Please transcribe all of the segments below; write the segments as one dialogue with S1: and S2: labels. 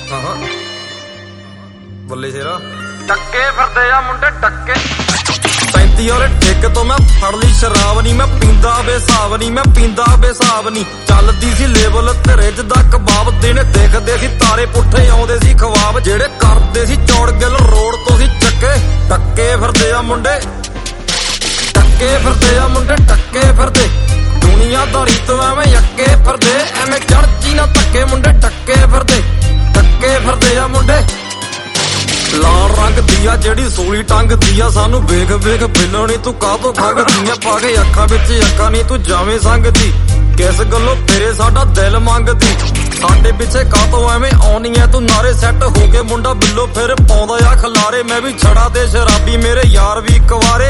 S1: ਬੱਲੇ ਸ਼ੇਰਾ
S2: ਟੱਕੇ ਫਿਰਦੇ ਆ ਮੁੰਡੇ ਟੱਕੇ
S1: 35 ਵਾਲੇ ਠੇਕੇ ਤੋਂ ਮੈਂ ਫੜ ਲਈ ਸ਼ਰਾਬ ਨੀ ਮੈਂ ਪੀਂਦਾ ਬੇਸਾਬ ਨੀ ਮੈਂ ਪੀਂਦਾ ਬੇਸਾਬ ਨੀ ਚੱਲਦੀ ਸੀ ਲੇਬਲ ਤੇ ਰਿੱਝਦਾ ਕਬਾਬ ਦਿਨੇ ਦੇਖਦੇ ਸੀ ਤਾਰੇ ਪੁੱਠੇ ਆਉਂਦੇ ਸੀ ਖਵਾਬ ਜਿਹੜੇ ਕਰਦੇ ਸੀ ਚੌੜ ਗਿੱਲ ਰੋਡ ਤੋਂ ਸੀ ਚੱਕੇ ਟੱਕੇ ਫਿਰਦੇ ਆ ਮੁੰਡੇ ਟੱਕੇ ਫਿਰਦੇ ਆ ਮੁੰਡੇ ਟੱਕੇ ਫਿਰਦੇ ਦੁਨੀਆਦਾਰੀ ਤੋਂ ਐਵੇਂ ਅੱਕੇ ਫਿਰਦੇ ਐਵੇਂ ਚੜ੍ਹਦੀ ਨਾ ਧੱਕੇ ਮੁੰਡੇ ਟੱਕੇ ਫਿਰਦੇ ਆ ਮੁੰਡੇ ਲਾਲ ਰੰਗ ਦੀਆ ਜਿਹੜੀ ਸੋਲੀ ਟੰਗਦੀ ਆ ਸਾਨੂੰ ਵੇਖ ਵੇਖ ਬਿੱਲਣੀ ਤੂੰ ਕਾਹਤੋਂ ਖੰਗਦੀਆਂ ਪਾ ਕੇ ਅੱਖਾਂ ਵਿੱਚ ਅੱਖਾਂ ਨਹੀਂ ਤੂੰ ਜਾਵੇਂ ਸੰਗਦੀ ਕਿਸ ਗੱਲੋਂ ਤੇਰੇ ਸਾਡਾ ਦਿਲ ਮੰਗਦੀ ਸਾਡੇ ਪਿੱਛੇ ਕਾਹਤੋਂ ਐਵੇਂ ਆਉਣੀ ਐ ਤੂੰ ਨਾਰੇ ਸੈੱਟ ਹੋ ਕੇ ਮੁੰਡਾ ਬਿੱਲੋ ਫਿਰ ਪਾਉਂਦਾ ਆ ਖਲਾਰੇ ਮੈਂ ਵੀ ਛੜਾ ਤੇ ਸ਼ਰਾਬੀ ਮੇਰੇ ਯਾਰ ਵੀ ਕੁਵਾਰੇ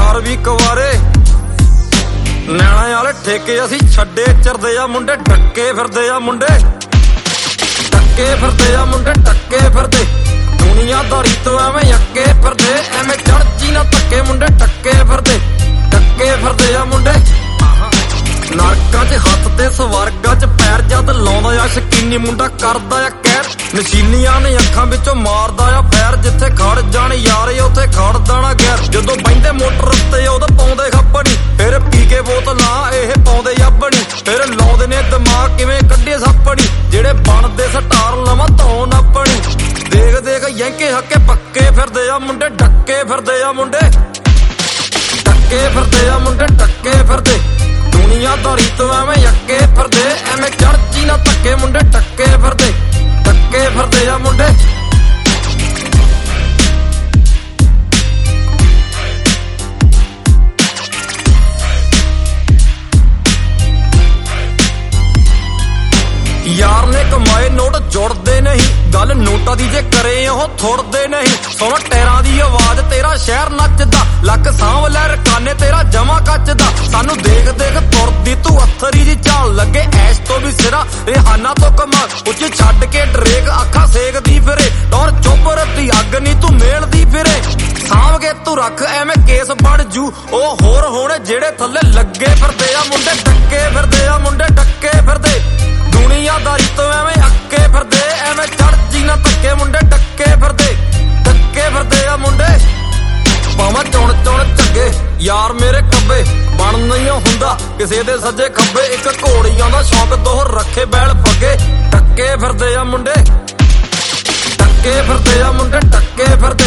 S1: ਨੈਣਾ ਵਾਲੇ ਠੇਕੇ ਅਸੀਂ ਛੱਡੇ ਚਰਦੇ ਆ ਮੁੰਡੇ ਟੱਕੇ ਫਿਰਦੇ ਆ ਮੁੰਡੇ ਟੱਕੇ ਫਿਰਦੇ ਆ ਮੁੰਡੇ ਟੱਕੇ ਫਿਰਦੇ ਦੁਨੀਆਦਾਰੀ ਤੋਂ ਐਵੇਂ ਅੱਕੇ ਫਿਰਦੇ ਐਵੇਂ ਚੜ੍ਹਦੀ ਨਾ ਧੱਕੇ ਮੁੰਡੇ ਟੱਕੇ ਫਿਰਦੇ ਆ ਮੁੰਡੇ ਨਰਕਾਂ 'ਚ ਹੱਥ ਤੇ ਸਵਰਗਾਂ 'ਚ ਪੈਰ ਜਦ ਲਾਉਂਦਾ ਆ ਸ਼ਕੀਨੀ ਮੁੰਡਾ ਕਰਦਾ ਆ ਕਹਿਰ ਨਸ਼ੀਲੀਆਂ ਨੇ ਅੱਖਾਂ ਵਿੱਚੋਂ ਮਾਰਦਾ ਆ ਫੈਰ ਜਿੱਥੇ ਖੜ ਜਾਣ ਯਾਰੇ ਉੱਥੇ ਖੜ ਦੇਣਾ ਗੈਰ ਜਦੋਂ ਬਹਿੰਦੇ ਮੋਟਰ ਉੱਤੇ ਉਦੋਂ ਪਾਉਂਦੇ ਖੱਪੜੀ ਫਿਰ ਪੀ ਕੇ ਬੋਤਲਾਂ ਇਹ ਪਾਉਂਦੇ ਯੱਬਣੀ ਫਿਰ ਲਾਉਂਦੇ ਨੇ ਦਿਮਾਗ ਕਿਵੇਂ ਕੱਢੇ ਸੱਪੜੀ ਜਿਹੜੇ ਬਣਦੇ ਸਟਾਰ ਲਵਾਂ ਧੌਣ ਆਪਣੀ ਦੇਖ ਦੇਖ ਯੈਂਕੇ ਹੱਕੇ ਪੱਕੇ ਫਿਰਦੇ ਆ ਮੁੰਡੇ ਡੱਕੇ ਫਿਰਦੇ ਆ ਮੁੰਡੇ ਟੱਕੇ ਫਿਰਦੇ ਆ ਮੁੰਡੇ ਟੱਕੇ ਫਿਰਦੇ ਦੁਨੀਆਦਾਰੀ ਤੋਂ ਐਵੇਂ ਅੱਕੇ ਫਿਰਦੇ ਐਵੇਂ ਚੜ੍ਹਦੀ ਨਾ ਧੱਕੇ ਮੁੰਡੇ ਟੱਕੇ ਫਿਰਦੇ ਆ ਮੁੰਡੇ ਯਾਰ ਨੇ ਕਮਾਏ ਨੋਟ ਜੁੜਦੇ ਨਹੀਂ ਗੱਲ ਨੋਟਾਂ ਦੀ ਜੇ ਕਰੇ ਉਹ ਥੁੜਦੇ ਨਹੀਂ ਸੁਣ ਟੈਰਾਂ ਦੀ ਆਵਾਜ਼ ਤੇਰਾ ਸ਼ਹਿਰ ਨੱਚਦਾ ਲੱਕ ਸਾਂਭ ਲੈ ਰਕਾਨੇ ਤੇਰਾ ਜਮਾ ਕੱਚਦਾ ਸਾਨੂੰ ਦੇਖ ਦੇਖ ਤੁਰਦੀ ਤੂੰ ਅੱਥਰੀ ਦੀ ਝਾਲ ਲੱਗੇ ਐਸ਼ ਤੋਂ ਵੀ ਸਿਰਾ ਰਿਹਾਨਾ ਤੋਂ ਕਮਾਲ ਉੱਚੇ ਛੱਡ ਕੇ ਡਰੇਕ ਅੱਖਾਂ ਸੇਕਦੀ ਫਿਰੇ ਔਰ ਚੁੱਪਰ ਦੀ ਅੱਗ ਨਹੀਂ ਤੂੰ ਮੇਲਦੀ ਫਿਰੇ ਸਾਂਭ ਕੇ ਤੂੰ ਰੱਖ ਐਵੇਂ ਕੇਸ ਬਣ ਜੂ ਉਹ ਹੋਰ ਹੋਣੇ ਜਿਹੜੇ ਥੱਲੇ ਲੱਗੇ ਫਿਰਦੇ ਆ ਮੁੰਡੇ ਟੱਕੇ ਫਿਰਦੇ ਆ ਮੁੰਡੇ ਟੱਕੇ ਫਿਰਦੇ ਦੁਨੀਆਦਾਰੀ ਤੋਂ ਐਵੇਂ ਅੱਕੇ ਫਿਰਦੇ ਐਵੇਂ ਚੜ੍ਹਦੀ ਨਾ ਧੱਕੇ ਮੁੰਡੇ ਟੱਕੇ ਫਿਰਦੇ ਆ ਮੁੰਡੇ ਭਾਵਾਂ ਚੁਣ ਝੱਗੇ ਯਾਰ ਮੇਰੇ ਕੱਬੇ ਬਣ ਨਹੀਂ ਹੁੰਦਾ ਕਿਸੇ ਦੇ ਸੱਜੇ ਖੱਬੇ ਇੱਕ ਘੋੜੀਆਂ ਦਾ ਸ਼ੌਂਕ ਦੋਹਰ ਰੱਖੇ ਬੈਲ ਫੱਗੇ ਟੱਕੇ ਫਿਰਦੇ ਆ ਮੁੰਡੇ ਟੱਕੇ ਫਿਰਦੇ ਆ ਮੁੰਡੇ ਟੱਕੇ ਫਿਰਦੇ